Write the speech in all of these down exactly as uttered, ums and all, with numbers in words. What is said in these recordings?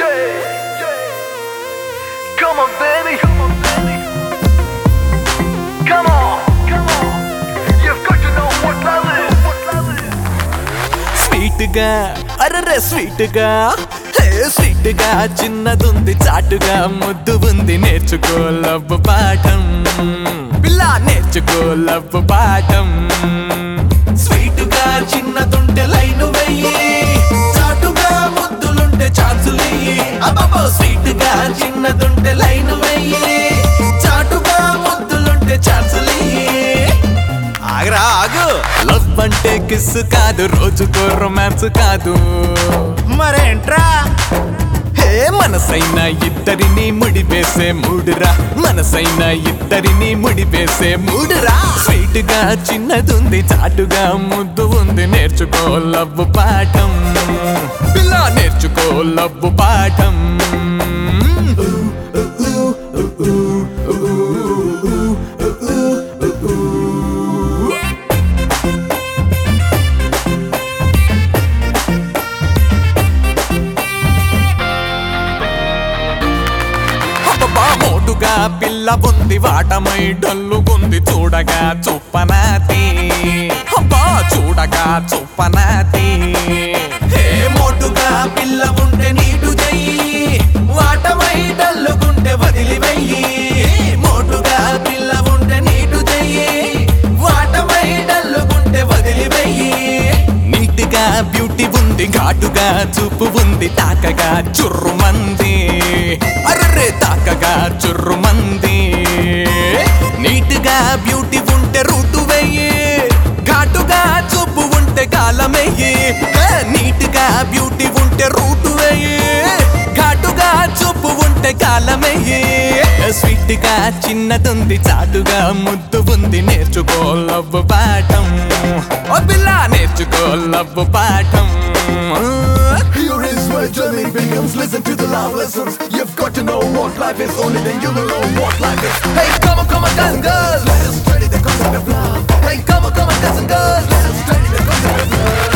Yeah, yeah. Come on, baby. Come on, baby. Come on, come on. You've got to know what love is. What love is. Sweet ga, arre sweet ga. Hey, sweet ga. చిన్నదుంది చాటుగా ముద్దు ఉంది నేర్చుకో love పాఠం పిల్ల నేర్చుకో love పాఠం sweet గా చిన్నదుంటే line వెయ్యి చాటుగా ముద్దులుంటే ఛాన్సులెయ్యి అబ్బబ్బో స్వీట్ గా చిన్నదుంటే లైన్ వెయ్యి చాటుగా ముద్దులుంటే ఛాన్సులెయ్యి ఆగరా ఆగు లవ్ అంటే కిస్ కాదు రోజుకో రొమాన్స్ కాదు మరేంట్రా హే మనసైన ఇద్దరిని ముడివేసే మూడురా మనసైన ఇద్దరిని ముడివేసే మూడురా స్వీట్ గా చిన్నదుంది చాటుగా ముద్దు ఉంది నేర్చుకో లవ్ పాఠం పిల్ల నేర్చుకో లవ్ పాఠం మోటుగా పిల్ల ఉంది వాటమై డల్లుగుంది చూడగా చూపనాతి అబ్బా చూడగా చూపనాతి హే మోటుగా పిల్ల ఉంటే నీటు చెయ్యి వాటమై డల్లుగుంటే వదిలివెయ్యి మోటుగా పిల్ల ఉంటే నీటు చెయ్యి వాటమై డల్లుగుంటే వదిలివెయ్యి నీట్గా బ్యూటీ ఉంది ఘాటుగా చూపు ఉంది తాకగా చుర్రుమంది అర్రే తాకగా చుర్రుమంది నీట్గా బ్యూటీ ఉంటే రూటు వెయ్యి ఘాటుగా చూపు ఉంటే కాలమెయ్యి నీట్గా బ్యూటీ ఉంటే రూటు వెయ్యి ఘాటుగా చూపు ఉంటే కాలమెయ్యి స్వీట్ గా చిన్నదుంది చాటుగా ముద్దు ఉంది నేర్చుకో లవ్ పాఠం ఓ పిల్ల నేర్చుకో లవ్ పాఠం Here is where journey begins. Listen to the love lessons. You've got to know what life is. Only then you will know what life is. Hey, come on, come on, guys and girls. Let us study the concept of love. Hey, come on, come on, guys and girls. Let us study the concept of love.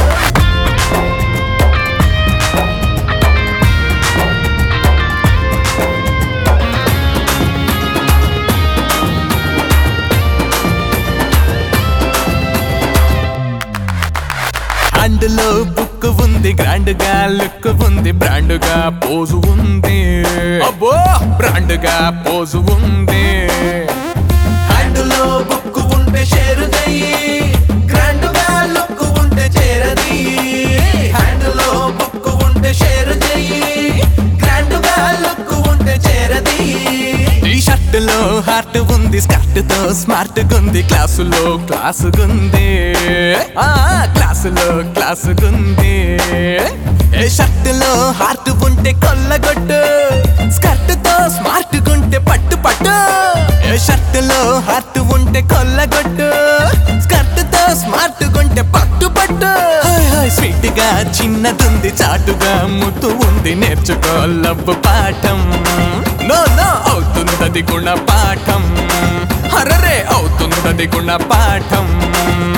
అందులో book ఉంది grand గా look ఉంది brand గా pose ఉంది అబ్బో brand గా pose ఉంది అందులో బుక్ ఉంటే షేర్ చెయ్యి గ్రాండ్ గా లుక్ ఉంటే చేరది అందులో బుక్ ఉంటే షేర్ చెయ్యి గ్రాండ్ గా లుక్ ఉంటే చేరది టీ షర్ట్ లో హార్ట్ ఉంది స్కర్ట్ తో స్మార్ట్ గుంది క్లాసులో క్లాస్ గుంది ఆ క్లాసులో క్లాస్ గుంది ఏ షర్ట్ లో హార్ట్ ఉంటే కొల్లగొట్టు స్కర్ట్ తో స్మార్ట్ గుంటే పట్టు పట్టు ఏ షర్ట్ లో హార్ట్ ఉంటే కొల్లగొట్టు స్కర్ట్ తో స్మార్ట్ గుంటే పట్టు పట్టు స్వీట్ గా చిన్నదుంది చాటుగా ముద్దు ఉంది నేర్చుకో లవ్ పాఠం నో నో అవుతుందది గుణ పాఠం అరరే అవుతుందది గుణ పాఠం